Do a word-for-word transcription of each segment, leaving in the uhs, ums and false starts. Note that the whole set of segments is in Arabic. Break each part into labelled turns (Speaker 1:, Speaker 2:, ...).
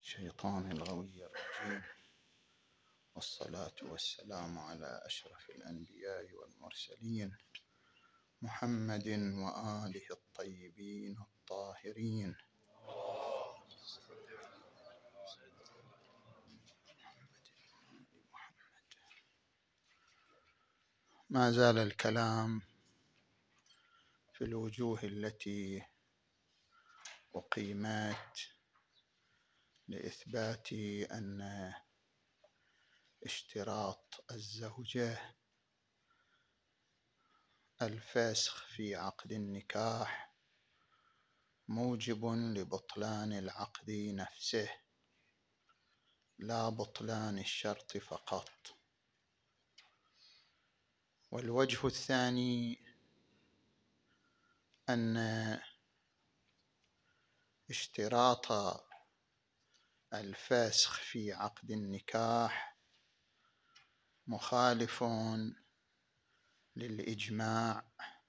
Speaker 1: الشيطان الغوي الرجيم، والصلاة والسلام على أشرف الأنبياء والمرسلين محمد وآله الطيبين الطاهرين. ما زال الكلام في الوجوه التي أقيمت لإثبات أن اشتراط الزوجة الفسخ في عقد النكاح موجب لبطلان العقد نفسه، لا بطلان الشرط فقط. والوجه الثاني أن اشتراط الفسخ في عقد النكاح مخالف للإجماع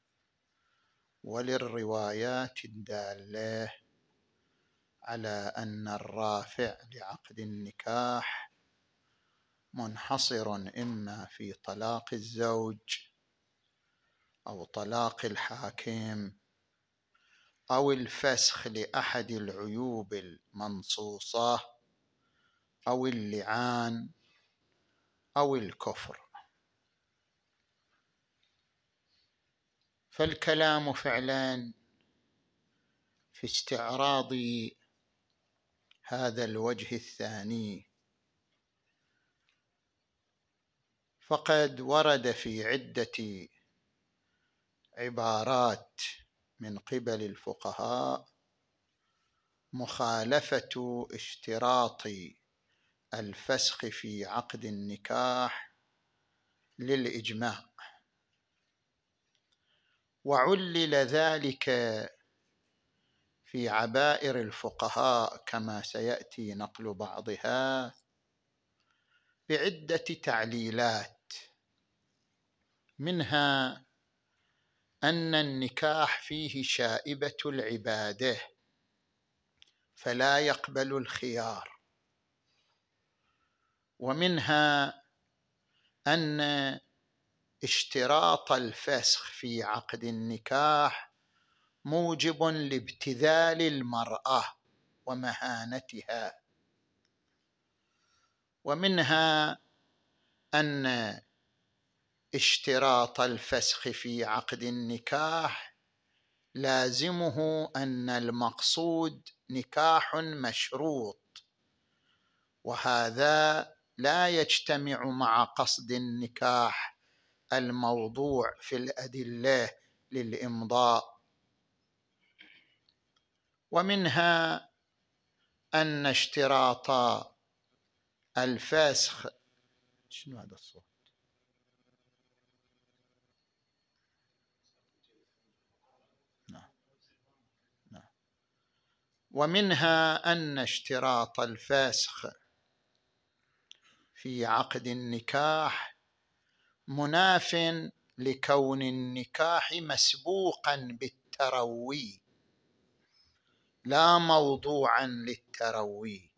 Speaker 1: وللروايات الدالة على أن الرافع لعقد النكاح منحصر إما في طلاق الزوج أو طلاق الحاكم أو الفسخ لأحد العيوب المنصوصة أو اللعان أو الكفر. فالكلام فعلا في استعراض هذا الوجه الثاني، فقد ورد في عدة عبارات من قبل الفقهاء مخالفة اشتراط الفسخ في عقد النكاح للإجماع، وعلل ذلك في عبائر الفقهاء كما سيأتي نقل بعضها بعدة تعليلات، منها أن النكاح فيه شائبة العبادة فلا يقبل الخيار، ومنها أن اشتراط الفسخ في عقد النكاح موجب لابتذال المرأة ومهانتها، ومنها أن اشتراط الفسخ في عقد النكاح لازمه أن المقصود نكاح مشروط، وهذا لا يجتمع مع قصد النكاح الموضوع في الأدلة للإمضاء. ومنها أن اشتراط الفسخ شنو هذا الصوت؟ نعم. نعم. ومنها أن اشتراط الفسخ في عقد النكاح مناف لكون النكاح مسبوقا بالتروي لا موضوعا للتروي.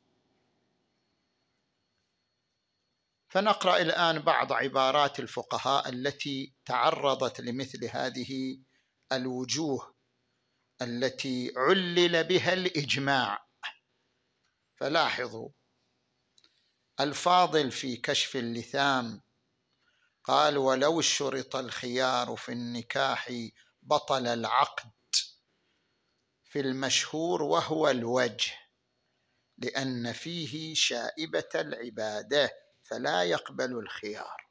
Speaker 1: فنقرأ الآن بعض عبارات الفقهاء التي تعرضت لمثل هذه الوجوه التي علل بها الإجماع. فلاحظوا الفاضل في كشف اللثام قال: ولو شرط الخيار في النكاح بطل العقد في المشهور وهو الوجه، لأن فيه شائبة العبادة فلا يقبل الخيار.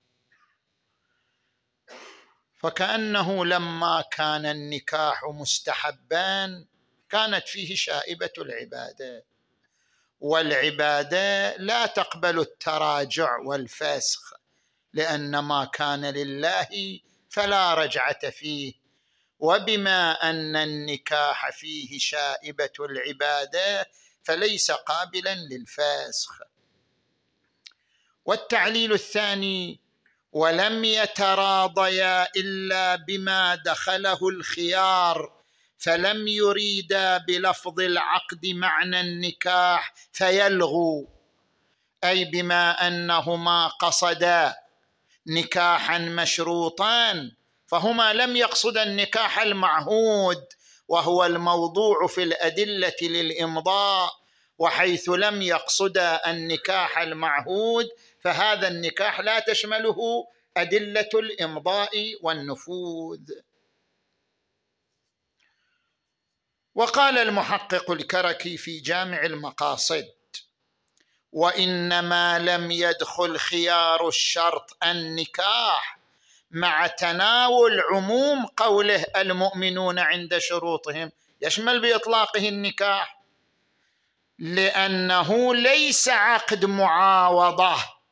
Speaker 1: فكأنه لما كان النكاح مستحبا كانت فيه شائبة العبادة، والعبادة لا تقبل التراجع والفسخ، لأن ما كان لله فلا رجعة فيه، وبما أن النكاح فيه شائبة العبادة فليس قابلا للفسخ. والتعليل الثاني: ولم يتراضيا إلا بما دخله الخيار فلم يريدا بلفظ العقد معنى النكاح فيلغوا، أي بما أنهما قصدا نكاحا مشروطا فهما لم يقصدا النكاح المعهود وهو الموضوع في الأدلة للإمضاء، وحيث لم يقصدا النكاح المعهود فهذا النكاح لا تشمله أدلة الإمضاء والنفوذ. وقال المحقق الكركي في جامع المقاصد: وإنما لم يدخل خيار الشرط النكاح مع تناول عموم قوله المؤمنون عند شروطهم، يشمل بإطلاقه النكاح، لأنه ليس عقد معاوضة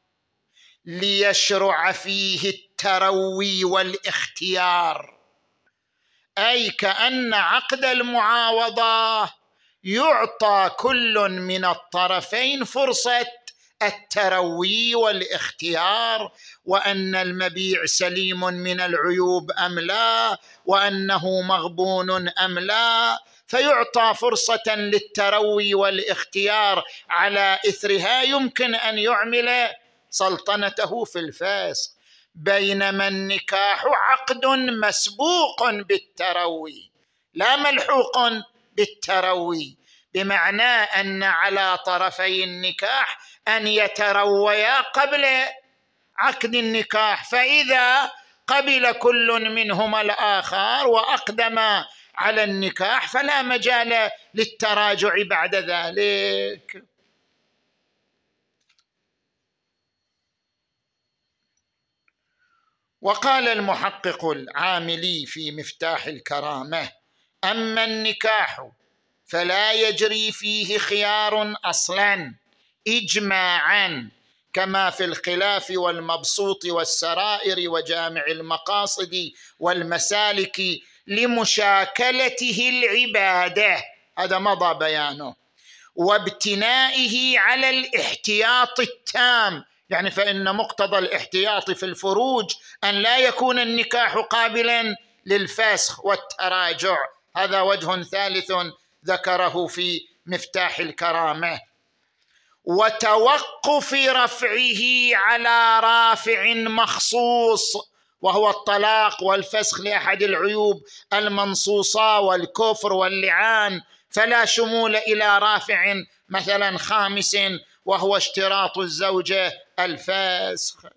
Speaker 1: ليشرع فيه التروي والاختيار، أي كأن عقد المعاوضة يعطى كل من الطرفين فرصة التروي والاختيار، وأن المبيع سليم من العيوب أم لا، وأنه مغبون أم لا، فيعطى فرصة للتروي والاختيار على إثرها يمكن أن يعمل سلطنته في الفسق. بينما النكاح عقد مسبوق بالتروي لا ملحوق بالتروي، بمعنى أن على طرفي النكاح أن يترويا قبل عقد النكاح، فإذا قبل كل منهما الآخر وأقدم على النكاح فلا مجال للتراجع بعد ذلك. وقال المحقق العاملي في مفتاح الكرامة: أما النكاح فلا يجري فيه خيار أصلاً إجماعاً كما في الخلاف والمبسوط والسرائر وجامع المقاصد والمسالك لمشاكلته العبادة، هذا مضى بيانه، وابتنائه على الاحتياط التام، يعني فإن مقتضى الاحتياط في الفروج أن لا يكون النكاح قابلاً للفسخ والتراجع، هذا وجه ثالث ذكره في مفتاح الكرامة. وتوقف رفعه على رافع مخصوص وهو الطلاق والفسخ لأحد العيوب المنصوصة والكفر واللعان، فلا شمول إلى رافع مثلا خامس وهو اشتراط الزوجة الفسخ.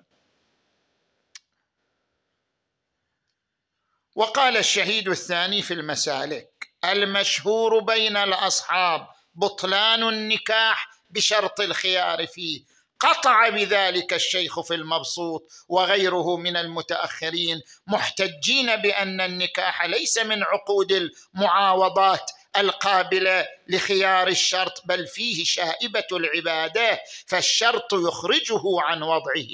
Speaker 1: وقال الشهيد الثاني في المسالك: المشهور بين الأصحاب بطلان النكاح بشرط الخيار فيه، قطع بذلك الشيخ في المبسوط وغيره من المتأخرين، محتجين بأن النكاح ليس من عقود المعاوضات القابلة لخيار الشرط، بل فيه شائبة العبادة، فالشرط يخرجه عن وضعه.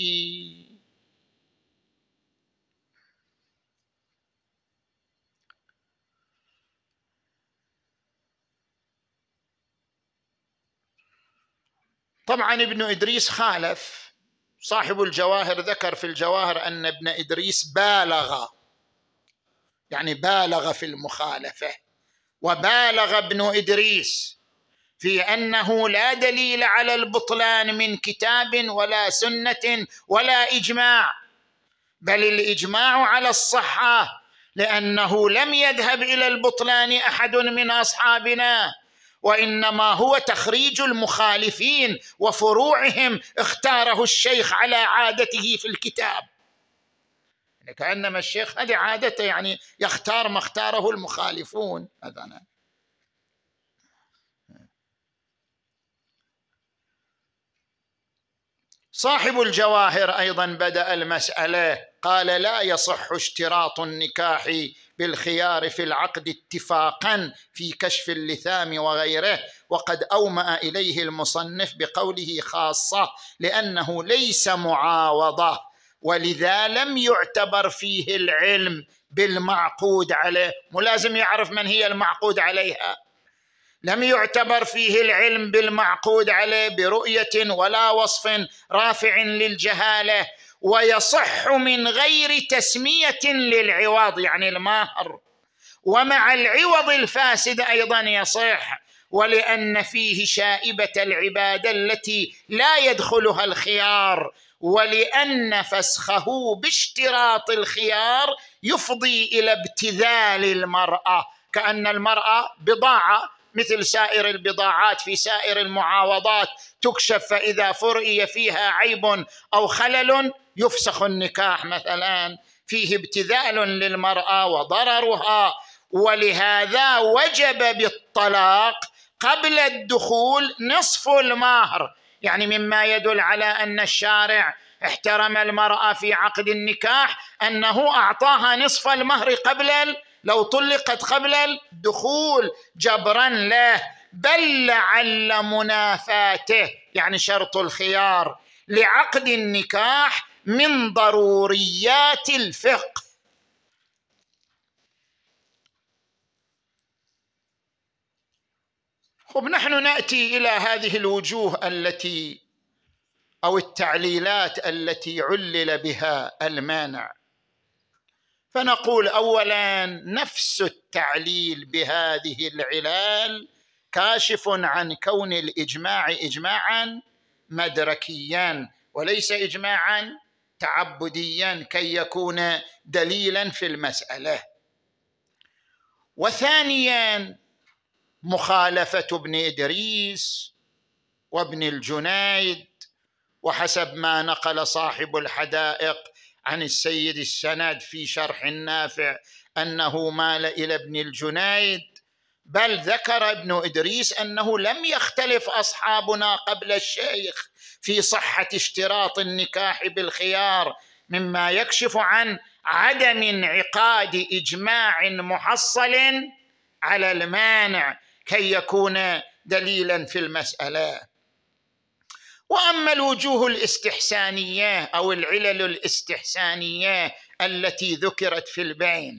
Speaker 1: طبعا ابن إدريس خالف، صاحب الجواهر ذكر في الجواهر أن ابن إدريس بالغ، يعني بالغ في المخالفة، وبالغ ابن إدريس في أنه لا دليل على البطلان من كتاب ولا سنة ولا إجماع، بل الإجماع على الصحة، لأنه لم يذهب إلى البطلان أحد من أصحابنا، وإنما هو تخريج المخالفين وفروعهم اختاره الشيخ على عادته في الكتاب، يعني كأنما الشيخ هذه عادته، يعني يختار ما اختاره المخالفون. هذا أنا. صاحب الجواهر أيضا بدأ المسألة قال: لا يصح اشتراط النكاح بالخيار في العقد اتفاقا في كشف اللثام وغيره، وقد أومأ إليه المصنف بقوله خاصة لأنه ليس معاوضة، ولذا لم يعتبر فيه العلم بالمعقود عليه، ملازم يعرف من هي المعقود عليها، لم يعتبر فيه العلم بالمعقود عليه برؤية ولا وصف رافع للجهالة، ويصح من غير تسمية للعوض يعني الماهر، ومع العوض الفاسد أيضا يصح، ولأن فيه شائبة العبادة التي لا يدخلها الخيار، ولأن فسخه باشتراط الخيار يفضي إلى ابتذال المرأة، كأن المرأة بضاعة مثل سائر البضاعات في سائر المعاوضات تكشف، فإذا فرئي فيها عيب أو خلل يفسخ النكاح مثلا، فيه ابتذال للمرأة وضررها. ولهذا وجب بالطلاق قبل الدخول نصف المهر، يعني مما يدل على أن الشارع احترم المرأة في عقد النكاح أنه أعطاها نصف المهر قبل، لو طلقت قبل الدخول جبرا له، بل لعل منافاته يعني شرط الخيار لعقد النكاح من ضروريات الفقه. خب، نحن نأتي إلى هذه الوجوه التي أو التعليلات التي علل بها المانع، فنقول أولا نفس التعليل بهذه العلال كاشف عن كون الإجماع إجماعا مدركيا وليس إجماعا تعبديا كي يكون دليلا في المسألة. وثانيا مخالفة ابن إدريس وابن الجنيد، وحسب ما نقل صاحب الحدائق عن السيد السند في شرح النافع أنه مال إلى ابن الجنيد، بل ذكر ابن إدريس أنه لم يختلف أصحابنا قبل الشيخ في صحة اشتراط النكاح بالخيار، مما يكشف عن عدم انعقاد إجماع محصل على المانع كي يكون دليلا في المسألة. وأما الوجوه الاستحسانية أو العلل الاستحسانية التي ذكرت في البين،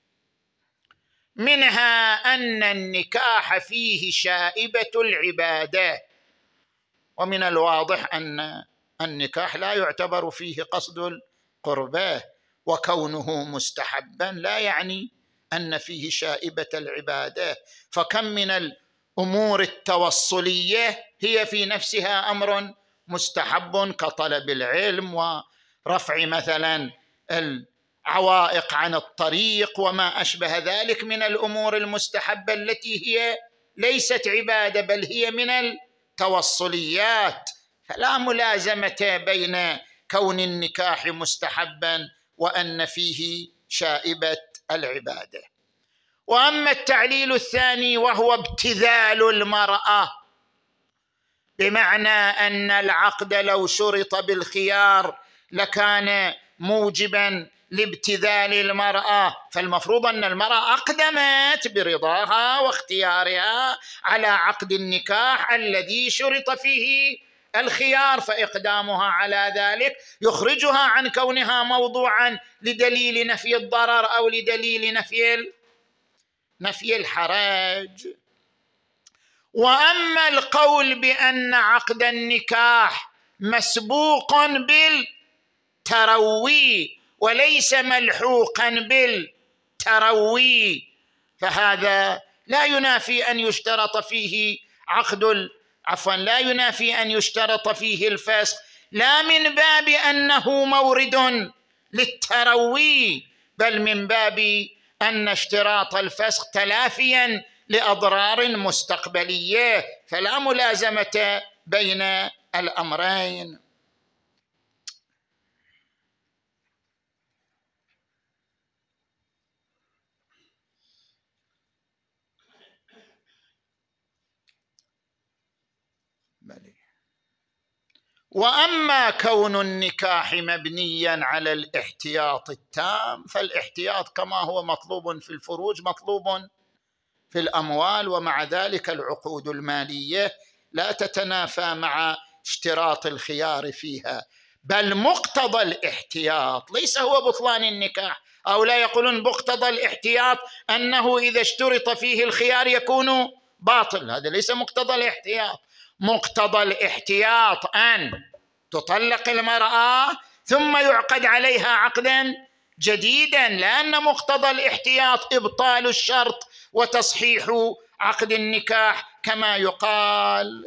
Speaker 1: منها أن النكاح فيه شائبة العبادة، ومن الواضح أن النكاح لا يعتبر فيه قصد القربة، وكونه مستحبا لا يعني أن فيه شائبة العبادة، فكم من الأمور التوصلية هي في نفسها أمر مستحب كطلب العلم ورفع مثلا العوائق عن الطريق وما أشبه ذلك من الأمور المستحبة التي هي ليست عبادة بل هي من التوصليات، فلا ملازمة بين كون النكاح مستحبا وأن فيه شائبة العبادة. وأما التعليل الثاني وهو ابتذال المرأة، بمعنى أن العقد لو شرط بالخيار لكان موجبا لابتذال المرأة، فالمفروض أن المرأة أقدمت برضاها واختيارها على عقد النكاح الذي شرط فيه الخيار، فإقدامها على ذلك يخرجها عن كونها موضوعا لدليل نفي الضرر أو لدليل نفي نفي الحرج. وأما القول بأن عقد النكاح مسبوق بالتروي وليس ملحوقا بالتروي، فهذا لا ينافي أن يشترط فيه عقد عفوا لا ينافي أن يشترط فيه الفسخ، لا من باب أنه مورد للتروي، بل من باب أن اشتراط الفسخ تلافيا لأضرار مستقبلية، فلا ملازمة بين الأمرين. وأما كون النكاح مبنيا على الاحتياط التام، فالاحتياط كما هو مطلوب في الفروج مطلوب في الأموال، ومع ذلك العقود المالية لا تتنافى مع اشتراط الخيار فيها، بل مقتضى الاحتياط ليس هو بطلان النكاح، أو لا يقولون مقتضى الاحتياط أنه إذا اشترط فيه الخيار يكون باطل، هذا ليس مقتضى الاحتياط. مقتضى الاحتياط أن تطلق المرأة ثم يعقد عليها عقدا جديدا، لأن مقتضى الاحتياط إبطال الشرط وتصحيح عقد النكاح كما يقال.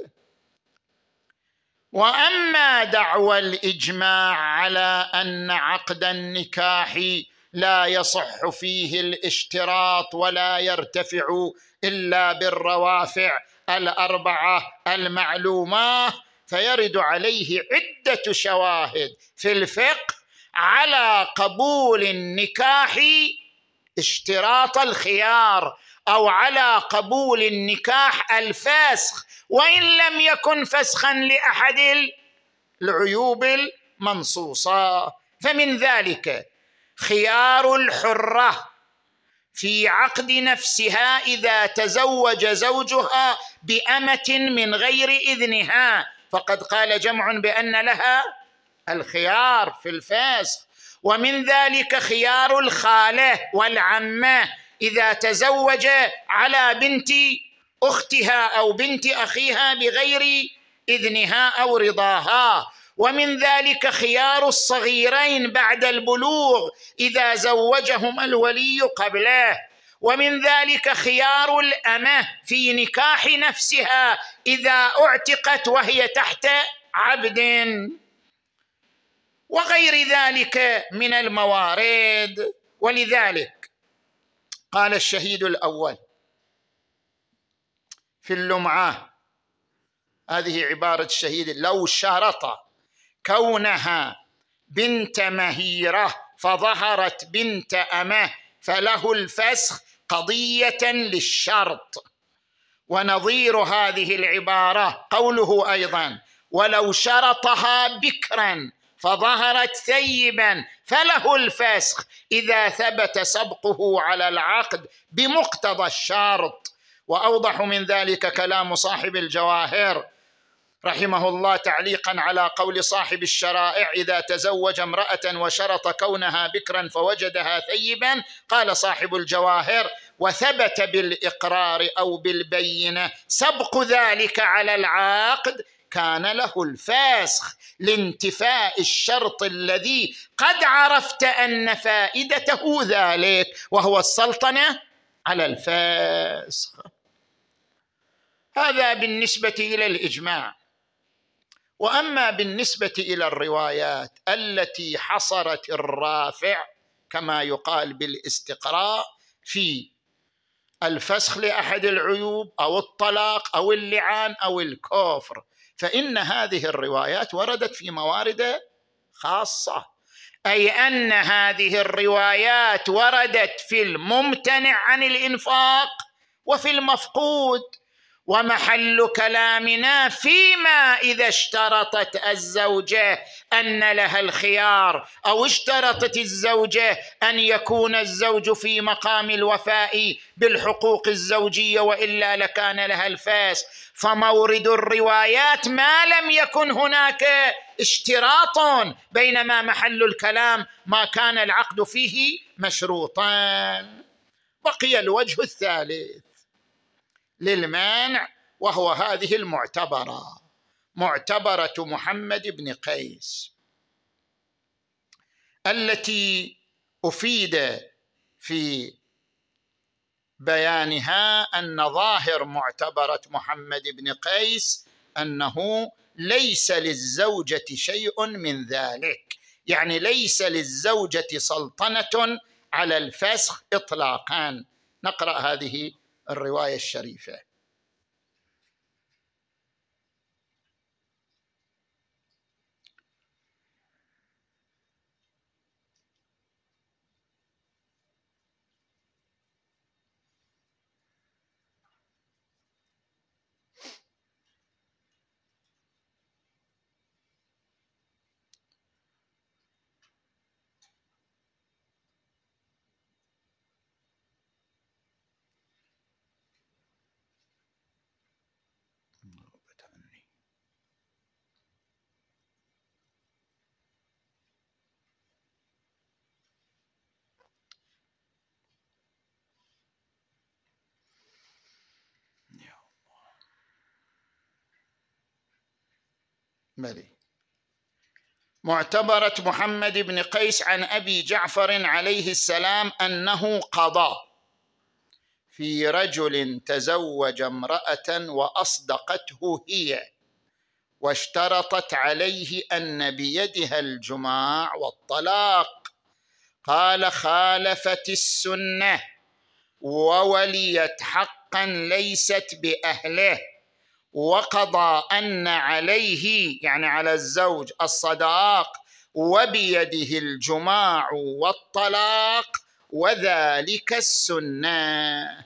Speaker 1: وأما دعوى الإجماع على أن عقد النكاح لا يصح فيه الاشتراط ولا يرتفع إلا بالروافع الأربعة المعلومة، فيرد عليه عدة شواهد في الفقه على قبول النكاح اشتراط الخيار، أو على قبول النكاح الفاسخ وإن لم يكن فسخا لأحد العيوب المنصوصة. فمن ذلك خيار الحرة في عقد نفسها إذا تزوج زوجها بأمة من غير إذنها، فقد قال جمع بأن لها الخيار في الفاسخ. ومن ذلك خيار الخالة والعمة إذا تزوج على بنت أختها أو بنت أخيها بغير إذنها أو رضاها. ومن ذلك خيار الصغيرين بعد البلوغ إذا زوجهم الولي قبله. ومن ذلك خيار الأمة في نكاح نفسها إذا اعتقت وهي تحت عبد، وغير ذلك من الموارد. ولذلك قال الشهيد الأول في اللمعة، هذه عبارة الشهيد: لو شرط كونها بنت مهيرة فظهرت بنت أمه فله الفسخ قضية للشرط. ونظير هذه العبارة قوله أيضا: ولو شرطها بكرا فظهرت ثيبا فله الفسخ إذا ثبت سبقه على العقد بمقتضى الشرط. وأوضح من ذلك كلام صاحب الجواهر رحمه الله تعليقا على قول صاحب الشرائع: إذا تزوج امرأة وشرط كونها بكرا فوجدها ثيبا، قال صاحب الجواهر: وثبت بالإقرار أو بالبينة سبق ذلك على العقد كان له الفاسخ لانتفاء الشرط الذي قد عرفت أن فائدته ذلك، وهو السلطنة على الفاسخ. هذا بالنسبة إلى الإجماع. وأما بالنسبة إلى الروايات التي حصرت الرافع كما يقال بالاستقراء في الفسخ لأحد العيوب أو الطلاق أو اللعان أو الكفر، فإن هذه الروايات وردت في موارد خاصة، أي أن هذه الروايات وردت في الممتنع عن الإنفاق وفي المفقود. ومحل كلامنا فيما إذا اشترطت الزوجة أن لها الخيار، أو اشترطت الزوجة أن يكون الزوج في مقام الوفاء بالحقوق الزوجية وإلا لكان لها الفاس. فمورد الروايات ما لم يكن هناك اشتراط، بينما محل الكلام ما كان العقد فيه مشروطا. بقي الوجه الثالث للمانع، وهو هذه المعتبرة، معتبرة محمد بن قيس، التي أفيد في بيانها أن ظاهر معتبرة محمد بن قيس أنه ليس للزوجة شيء من ذلك، يعني ليس للزوجة سلطنة على الفسخ إطلاقا. نقرأ هذه الرواية الشريفة: ملي معتبرة محمد بن قيس عن أبي جعفر عليه السلام أنه قضى في رجل تزوج امرأة وأصدقته هي واشترطت عليه أن بيدها الجماع والطلاق، قال: خالفت السنة ووليت حقا ليست بأهله، وقضى أن عليه يعني على الزوج الصداق وبيده الجماع والطلاق وذلك السنة.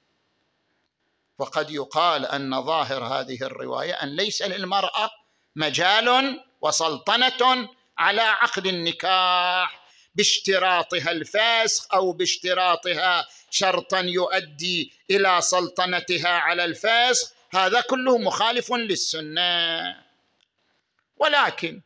Speaker 1: وقد يقال أن ظاهر هذه الرواية أن ليس للمرأة مجال وسلطنة على عقد النكاح باشتراطها الفسخ أو باشتراطها شرطا يؤدي إلى سلطنتها على الفسخ، هذا كله مخالف للسنة. ولكن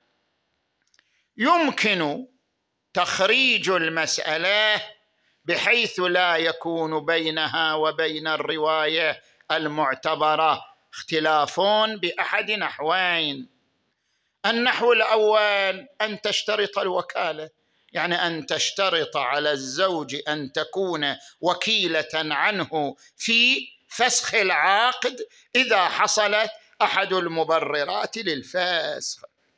Speaker 1: يمكن تخريج المسألة بحيث لا يكون بينها وبين الرواية المعتبرة اختلاف بأحد نحوين. النحو الأول أن تشترط الوكالة، يعني أن تشترط على الزوج أن تكون وكيلة عنه في فسخ العقد إذا حصلت أحد المبررات للفسخ،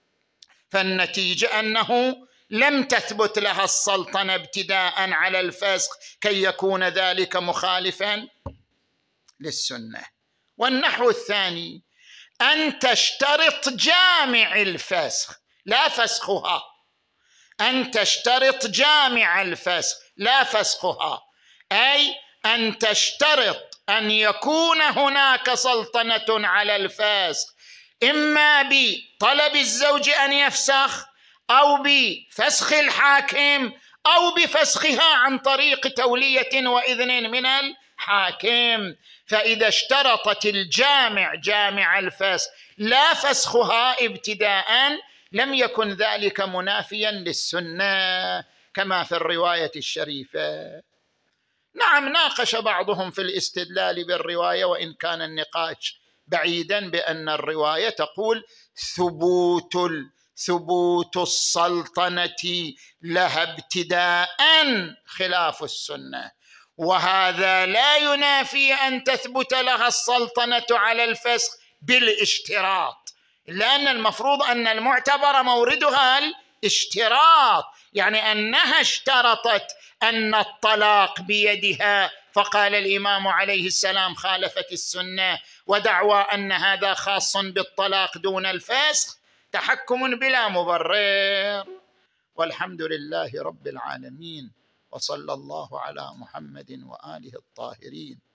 Speaker 1: فالنتيجة أنه لم تثبت لها السلطنة ابتداء على الفسخ كي يكون ذلك مخالفا للسنة. والنحو الثاني أن تشترط جامع الفسخ لا فسخها، أن تشترط جامع الفسخ لا فسخها، أي أن تشترط أن يكون هناك سلطنة على الفسخ إما بطلب الزوج أن يفسخ أو بفسخ الحاكم أو بفسخها عن طريق تولية وإذن من الحاكم. فإذا اشترطت الجامع جامع الفسخ لا فسخها ابتداء لم يكن ذلك منافيا للسنة كما في الرواية الشريفة. نعم، ناقش بعضهم في الاستدلال بالرواية وإن كان النقاش بعيدا بأن الرواية تقول ثبوت ثبوت السلطنة لها ابتداء خلاف السنة، وهذا لا ينافي أن تثبت لها السلطنة على الفسخ بالاشتراط، لأن المفروض أن المعتبر موردها الاشتراط، يعني أنها اشترطت أن الطلاق بيدها، فقال الإمام عليه السلام خالفت السنة، ودعوى أن هذا خاص بالطلاق دون الفسخ تحكم بلا مبرر. والحمد لله رب العالمين، وصلى الله على محمد وآله الطاهرين.